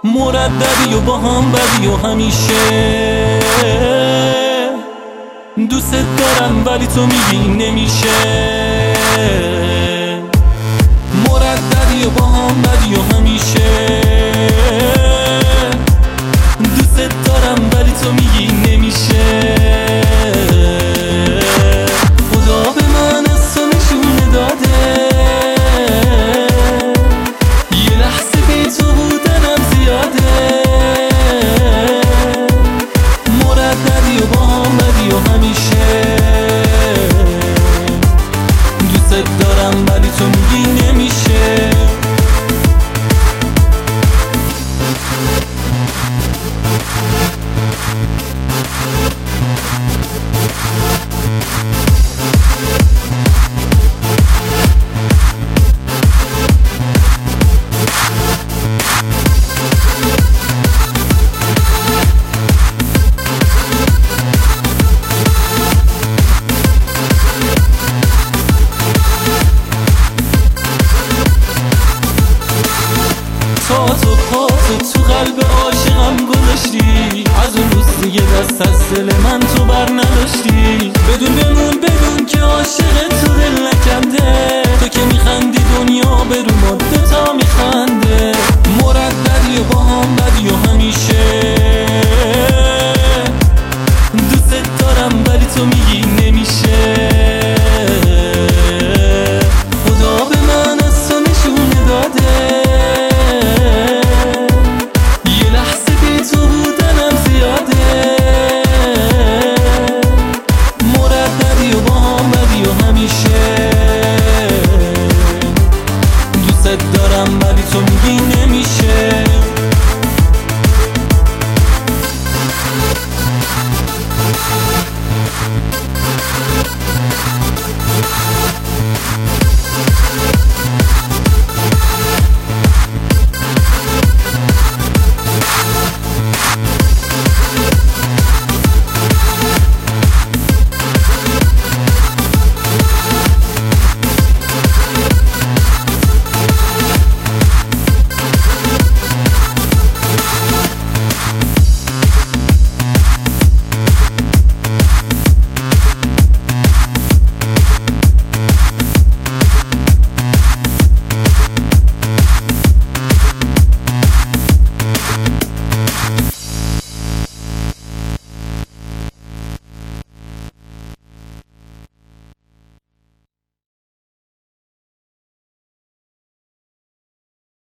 مرددی و با هم بدی و همیشه دوست دارم ولی تو میگی نمیشه. مرددی و با هم بدی و همیشه دوست دارم ولی تو میگی نمیشه. خدا به من از تو نشونه داده یه لحظه بی تو بودنم زیاده. مرددی و با هم بدی و همیشه دوست دارم ولی تو میگی نمیشه. تو پاتو تو قلب عاشقم گذاشتی، از اون روز دیگه دست از دل من تو بر نداشتی. بدون که عاشق تو دل نکنده، تو که میخندی دنیا به رو مدت تا میخند.